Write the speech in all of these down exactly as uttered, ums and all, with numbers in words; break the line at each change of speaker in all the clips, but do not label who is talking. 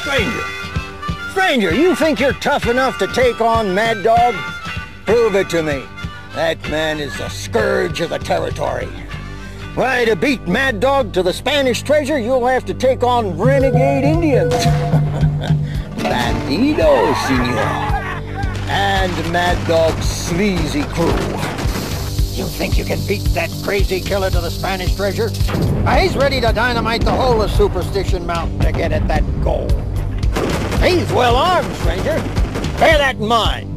Stranger! Stranger, you think you're tough enough to take on Mad Dog? Prove it to me. That man is the scourge of the territory. Why, to beat Mad Dog to the Spanish treasure, you'll have to take on renegade Indians. Bandido, senor. And Mad Dog's sleazy crew. You think you can beat that crazy killer to the Spanish treasure? He's ready to dynamite the whole of Superstition Mountain to get at that gold. He's well armed, stranger. Bear that in mind.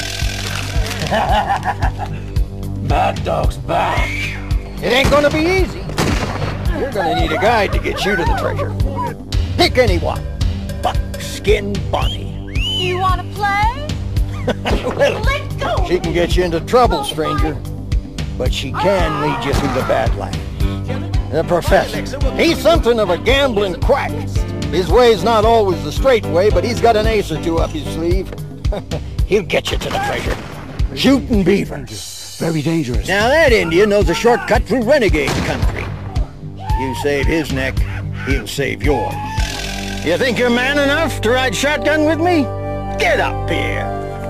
Mad Dog's back.
It ain't gonna be easy. You're gonna need a guide to get you to the treasure. Pick anyone. Buckskin Bunny.
You wanna play?
Well,
Let's go!
she can get you into trouble, stranger. But she can lead you through the Badlands. The Professor. He's something of a gambling quack. His way's not always the straight way, but he's got an ace or two up his sleeve. He'll get you to the treasure. Shooting beavers.
Very dangerous.
Now that Indian knows a shortcut through renegade country. You save his neck, he'll save yours. You think you're man enough to ride shotgun with me? Get up here.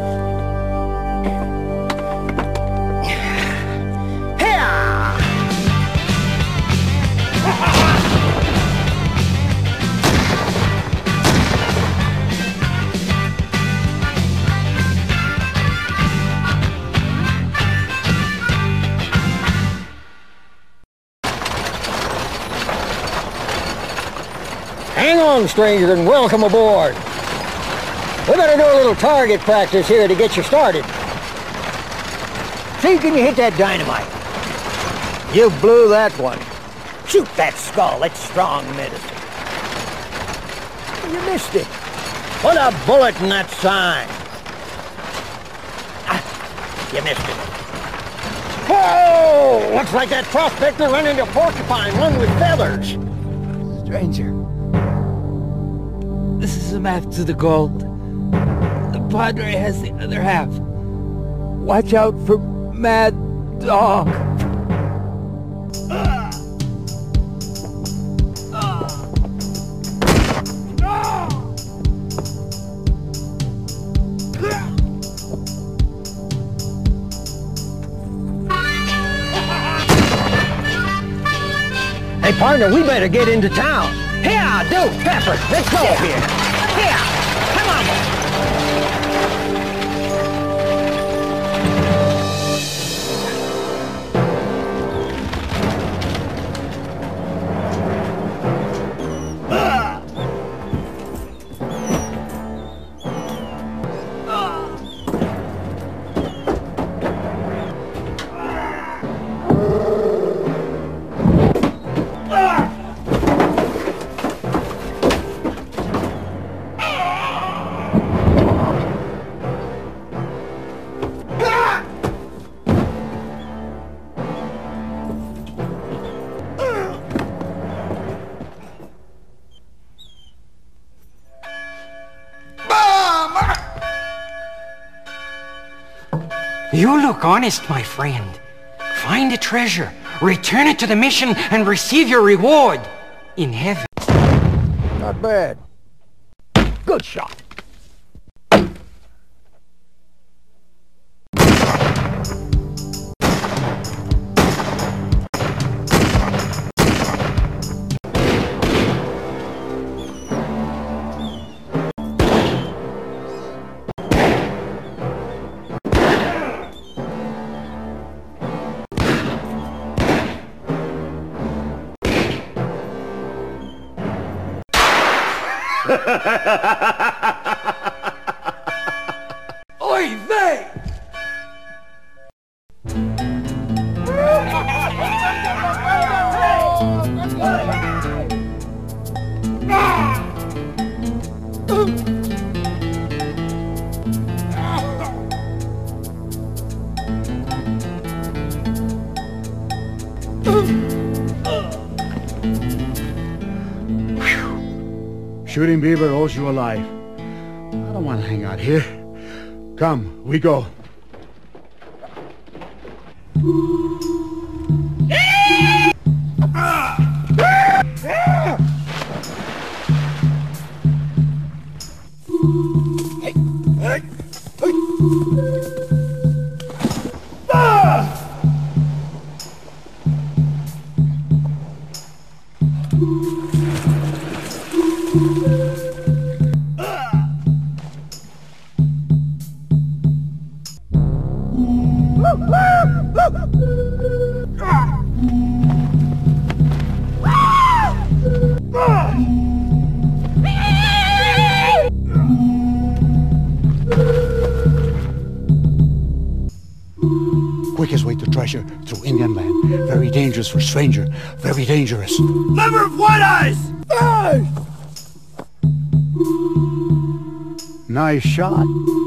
Hang on, stranger, and welcome aboard. We better do a little target practice here to get you started. See, can you hit that dynamite? You blew that one. Shoot that skull, it's strong medicine. You missed it. Put a bullet in that sign. Ah, you missed it. Whoa! Looks like that prospector ran into a porcupine, one with feathers.
Stranger. This is a map to the gold. The Padre has the other half. Watch out for Mad Dog.
Hey, partner, we better get into town. Here, do, Pepper, let's go here. Here, come on.
You look honest, my friend. Find the treasure, return it to the mission, and receive your reward in heaven.
Not bad. Good shot.
Oy vey!
Shooting Beaver owes you a life. I don't want to hang out here. Come, we go. Quickest way to treasure through Indian land. Very dangerous for stranger. Very dangerous.
Never of White Eyes! Hey!
Nice shot.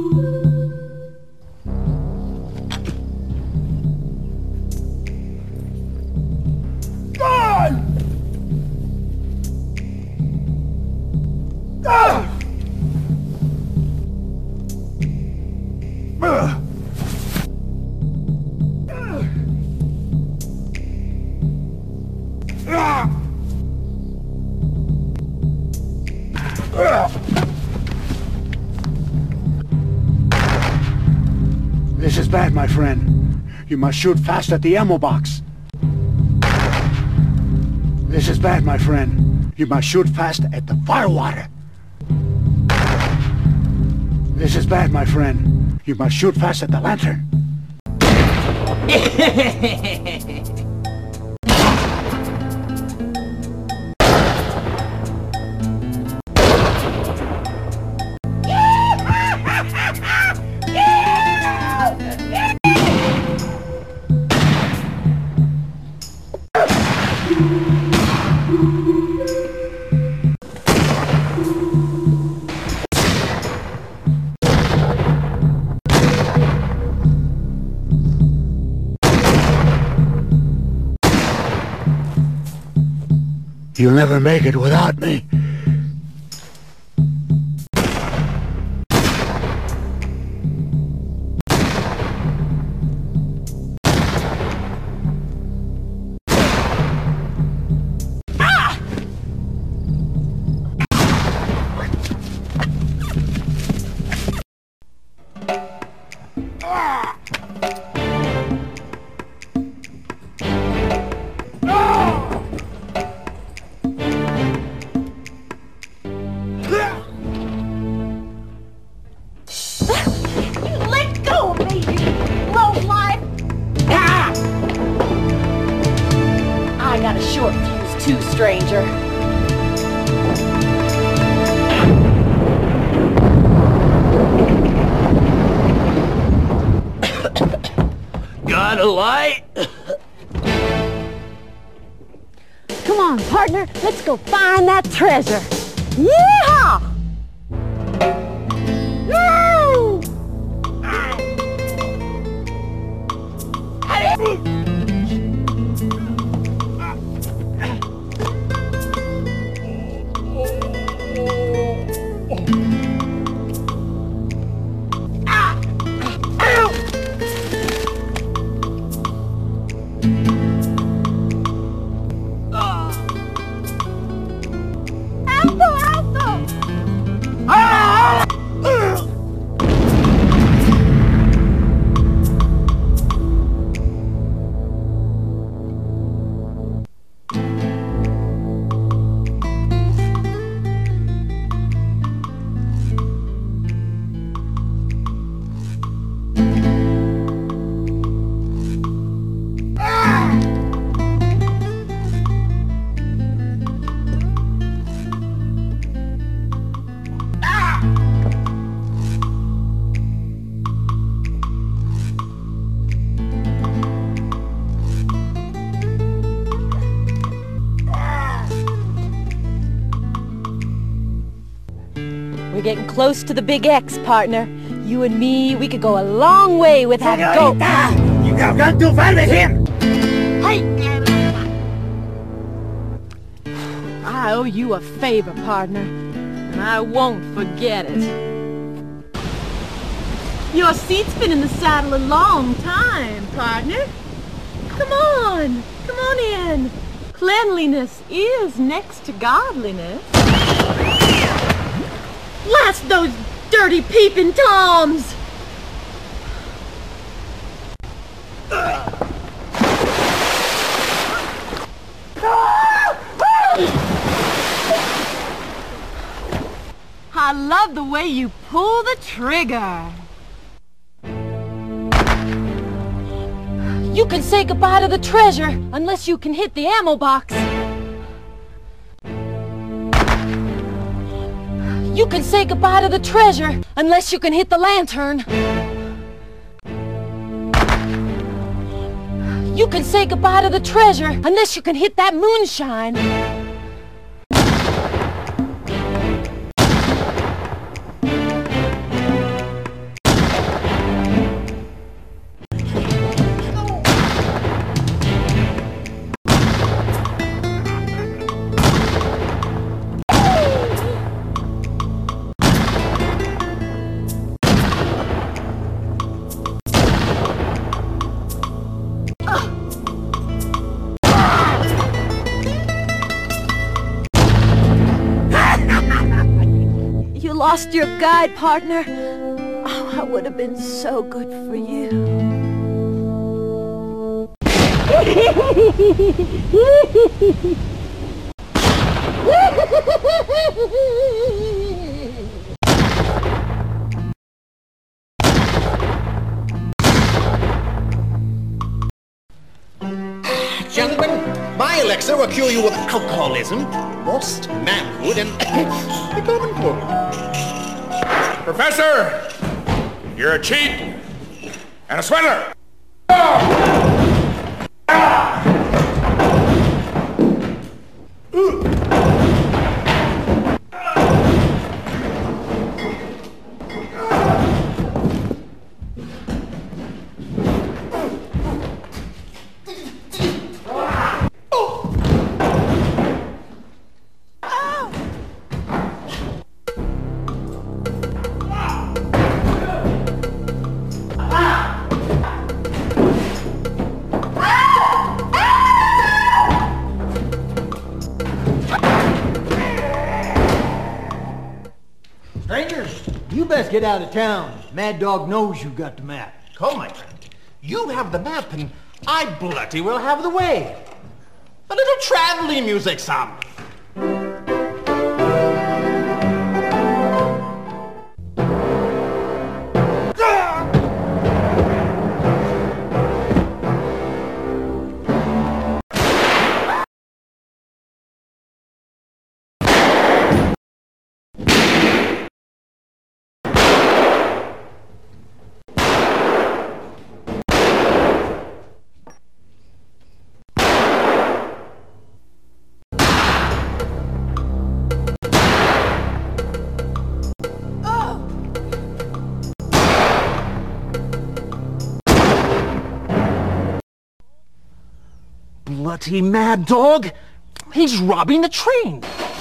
This is bad, my friend. You must shoot fast at the ammo box. This is bad, my friend. You must shoot fast at the firewater. This is bad, my friend. You must shoot fast at the lantern. You'll never make it without me.
Got a short fuse too, stranger.
Got a light?
Come on, partner. Let's go find that treasure. Yeehaw! Woo! We're getting close to the big X, partner. You and me, we could go a long way with that goat.
You have gone too far with him!
I owe you a favor, partner, and I won't forget it. Your seat's been in the saddle a long time, partner. Come on, come on in. Cleanliness is next to godliness. Blast those dirty peeping Toms! I love the way you pull the trigger. You can say goodbye to the treasure unless you can hit the ammo box. You can say goodbye to the treasure unless you can hit the lantern. You can say goodbye to the treasure unless you can hit that moonshine. Lost your guide, partner. Oh, I would have been so good for you.
Gentlemen, my elixir will cure you of alcoholism, lost manhood, and the common cold.
Professor! You're a cheat and a swindler!
Strangers, you best get out of town. Mad Dog knows you got the map.
Come, my friend. You have the map, and I bloody well have the way. A little traveling music, Sam. Bloody Mad Dog! He's robbing the train!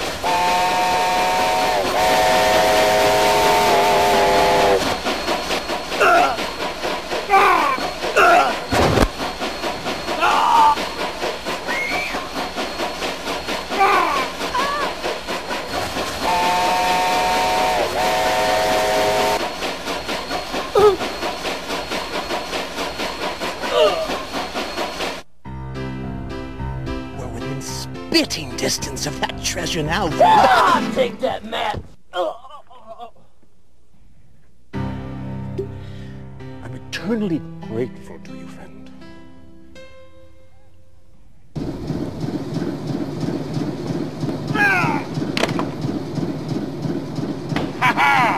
Spitting distance of that treasure now, friend.
Ah, take that, Matt.
I'm eternally grateful to you, friend. Ha ha!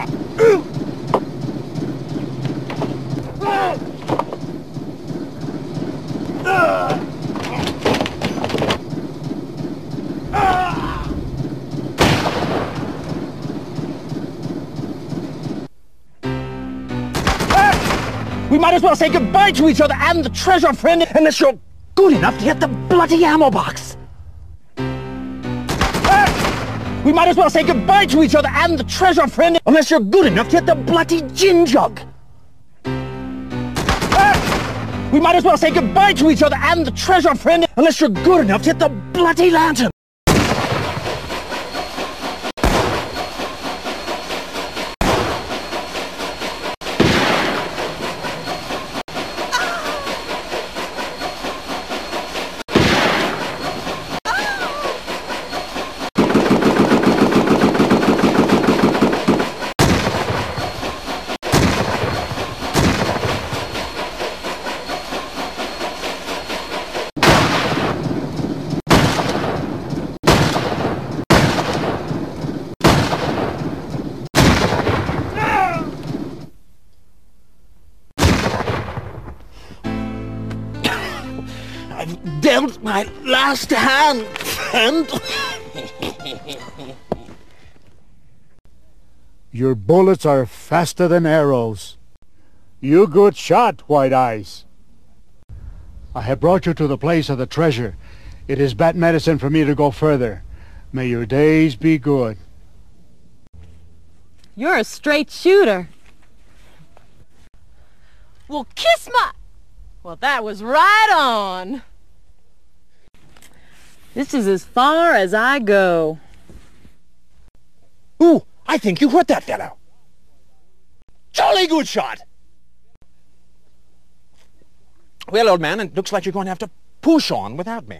We might as well say goodbye to each other and the treasure, friend, unless you're good enough to hit the bloody ammo box. We might as well say goodbye to each other and the treasure, friend, unless you're good enough to hit the bloody gin jug. We might as well say goodbye to each other and the treasure, friend, unless you're good enough to hit the bloody lantern.
dealt my last hand, friend.
Your bullets are faster than arrows. You good shot, White Eyes. I have brought you to the place of the treasure. It is bad medicine for me to go further. May your days be good.
You're a straight shooter. Well, kiss my... Well, that was right on. This is as far as I go.
Ooh, I think you hurt that fellow. Jolly good shot. Well, old man, it looks like you're going to have to push on without me.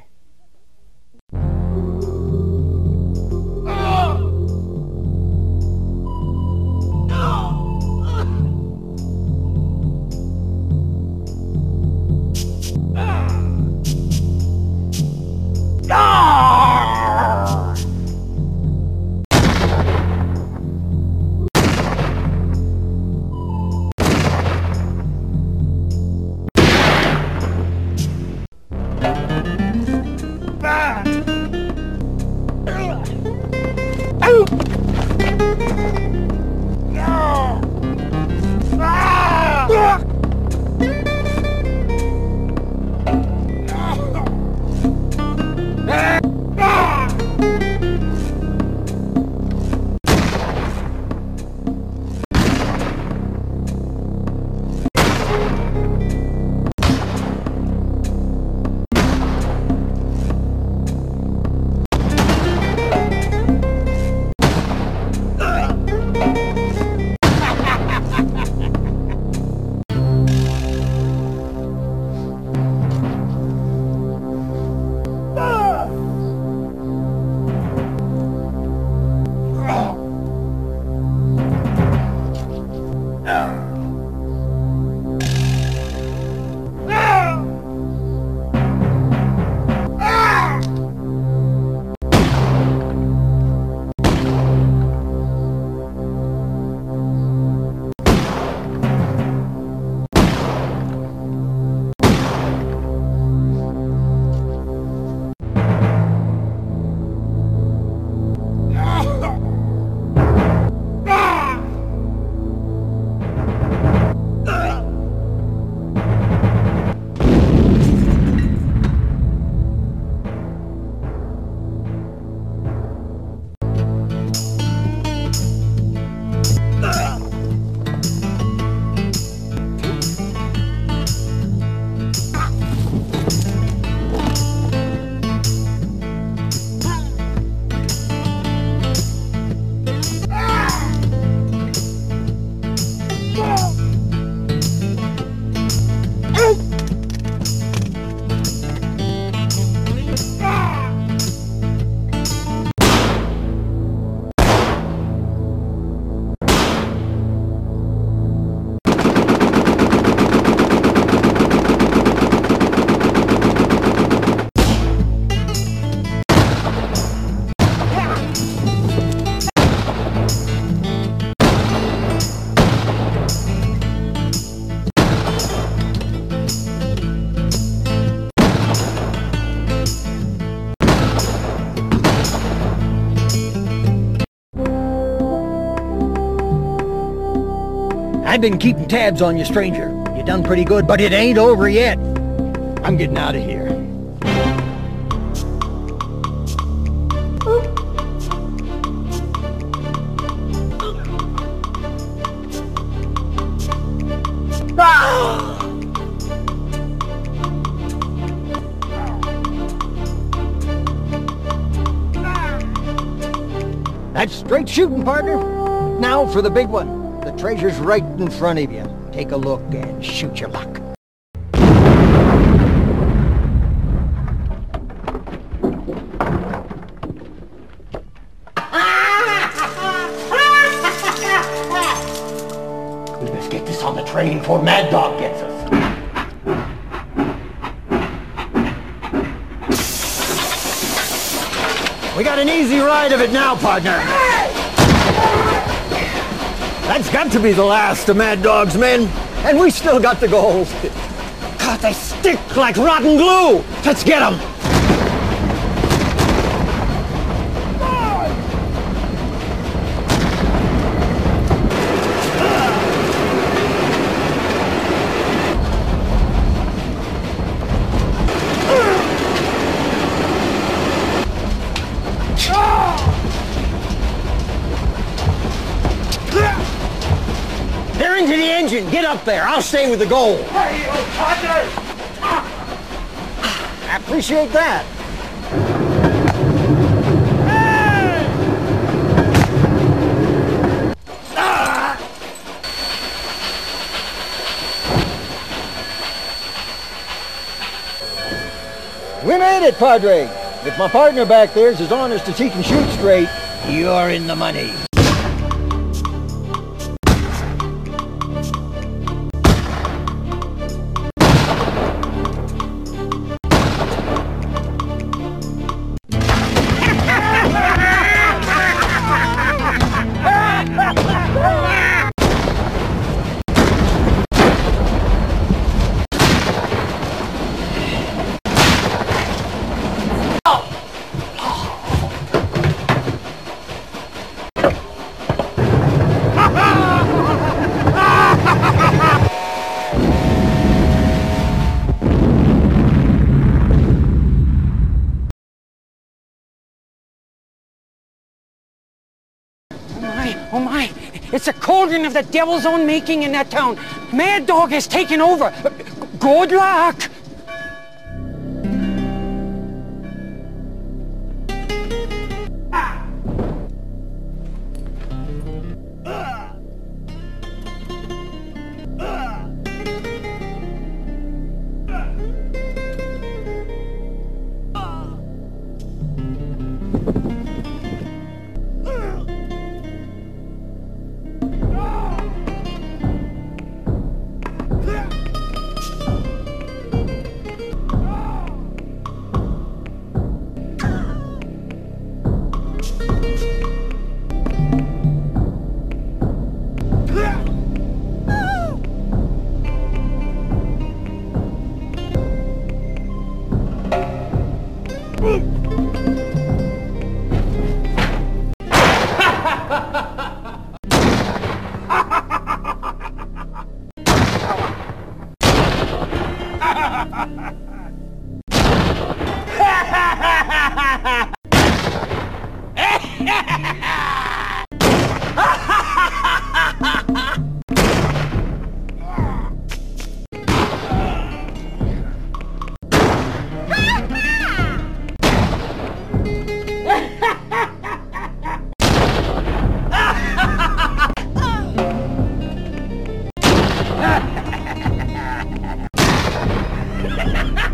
I've been keeping tabs on you, stranger. You done pretty good, but it ain't over yet. I'm getting out of here. That's straight shooting, partner. Now for the big one. The treasure's right in front of you. Take a look and shoot your luck. We best get this on the train before Mad Dog gets us. We got an easy ride of it now, partner. That's got to be the last of Mad Dog's men, and we still got the gold. God, they stick like rotten glue! Let's get them! They're into the engine. Get up there. I'll stay with the goal.
Hey, you partner!
I appreciate that. Ah! We made it, Padre. If my partner back there's as honest as he can shoot straight, you're in the money.
Oh my, it's a cauldron of the devil's own making in that town. Mad Dog has taken over. Good luck.
Ha ha ha!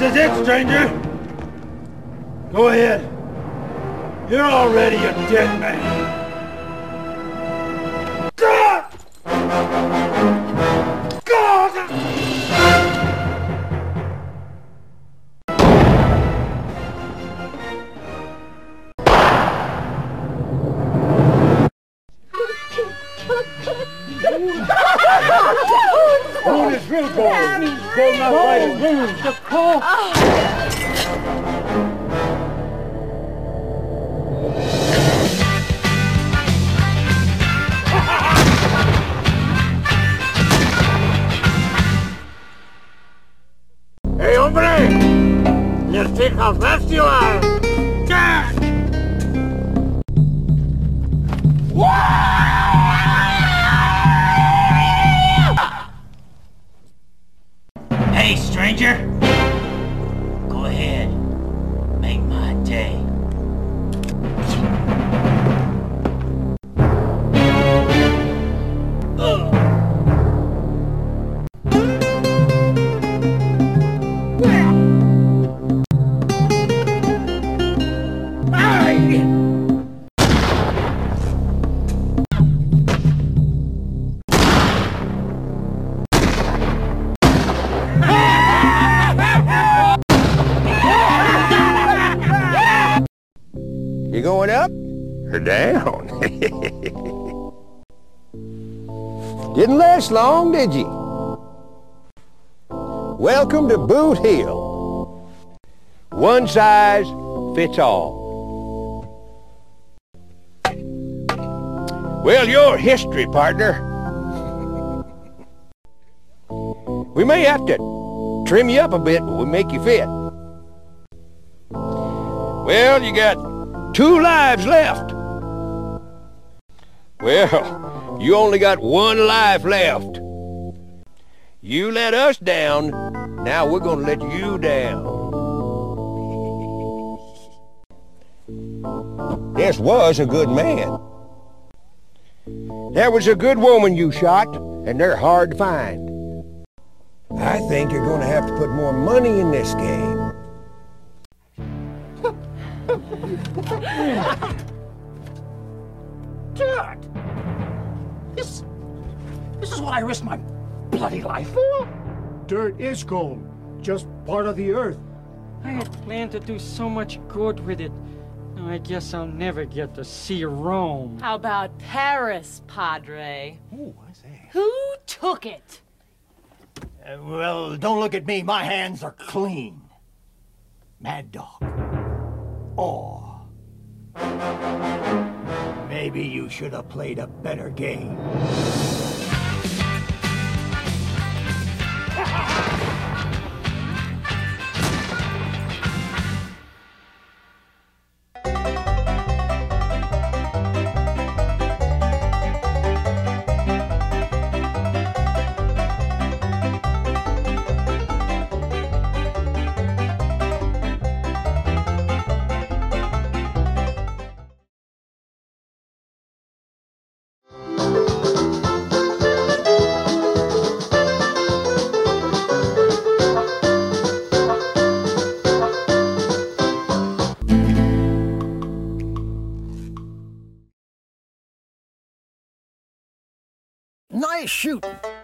is it, stranger. Go ahead. You're already a dead man. God! God! Wound is real gold. Gold not right as wound. The cold. Hey, hombre! Let's see how fast you are. God!
Hey, stranger! Go ahead. Make my day. Ugh.
You going up or down? Didn't last long, did you? Welcome to Boot Hill. One size fits all. Well, your history, partner. We may have to trim you up a bit, but we make you fit. Well, you got two lives left. Well, you only got one life left. You let us down, now we're gonna let you down. This was a good man. There was a good woman you shot, and they're hard to find. I think you're gonna have to put more money in this game.
Dirt! This... This is what I risked my bloody life for?
Dirt is gold, just part of the earth.
I had planned to do so much good with it. I guess I'll never get to see Rome.
How about Paris, Padre?
Ooh, I say.
Who took it?
Uh, well, don't look at me. My hands are clean. Mad Dog. Or maybe you should have played a better game. Nice shooting.